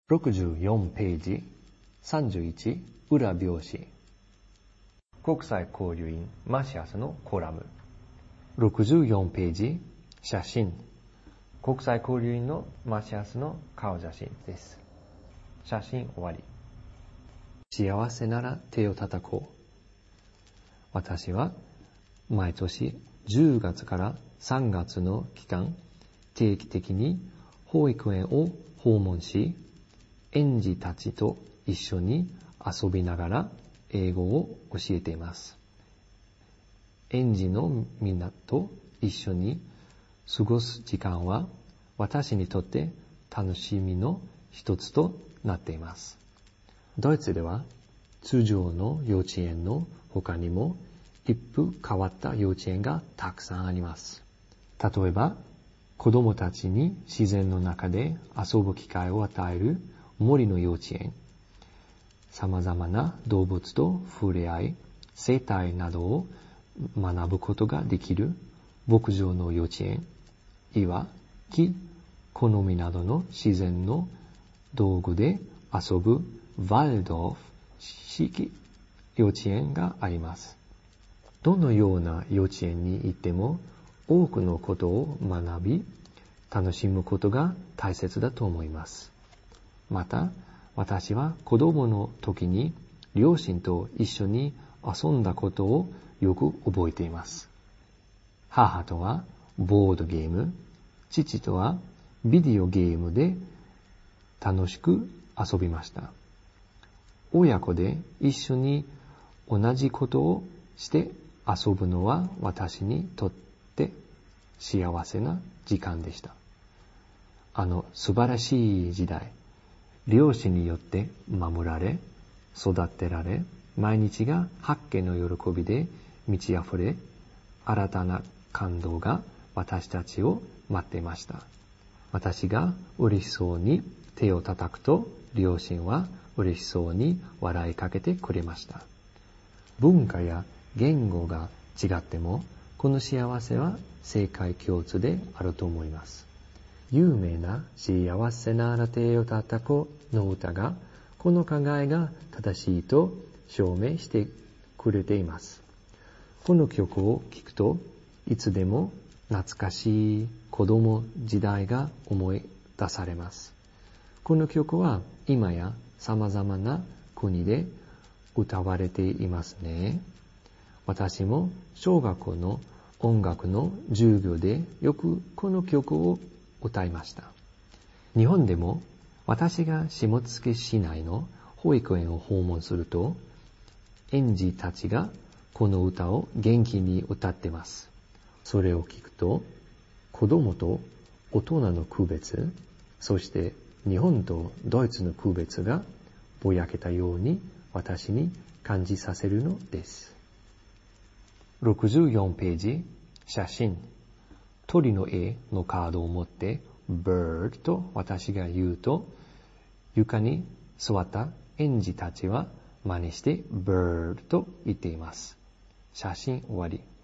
64ページ31裏表紙。国際交流員マシアスのコラム。64ページ写真。国際交流員のマシアスの顔写真です。写真終わり。幸せなら手を叩こう。私は毎年10月から3月の期間、定期的に保育園を訪問し、園児たちと一緒に遊びながら英語を教えています。園児のみんなと一緒に過ごす時間は私にとって楽しみの一つとなっています。ドイツでは通常の幼稚園の他にも一風変わった幼稚園がたくさんあります。例えば、子供たちに自然の中で遊ぶ機会を与える森の幼稚園、様々な動物と触れ合い、生態などを学ぶことができる牧場の幼稚園、岩、木、好みなどの自然の道具で遊ぶワルドーフ式幼稚園があります。どのような幼稚園に行っても多くのことを学び、楽しむことが大切だと思います。また、私は子供の時に両親と一緒に遊んだことをよく覚えています。母とはボードゲーム、父とはビデオゲームで楽しく遊びました。親子で一緒に同じことをして遊ぶのは私にとって幸せな時間でした。素晴らしい時代、両親によって守られ、育てられ、毎日が発見の喜びで満ち溢れ、新たな感動が私たちを待っていました。私が嬉しそうに手を叩くと、両親は嬉しそうに笑いかけてくれました。文化や言語が違っても、この幸せは世界共通であると思います。有名な幸せなら手を叩こうの歌が、この考えが正しいと証明してくれています。この曲を聴くと、いつでも懐かしい子供時代が思い出されます。この曲は今や様々な国で歌われていますね。私も小学校の音楽の授業でよくこの曲を歌いました。日本でも私が下野市内の保育園を訪問すると、園児たちがこの歌を元気に歌っています。それを聞くと、子供と大人の区別、そして日本とドイツの区別がぼやけたように私に感じさせるのです。64ページ、写真。鳥の絵のカードを持って、bird と私が言うと、床に座った園児たちは真似して bird と言っています。写真終わり。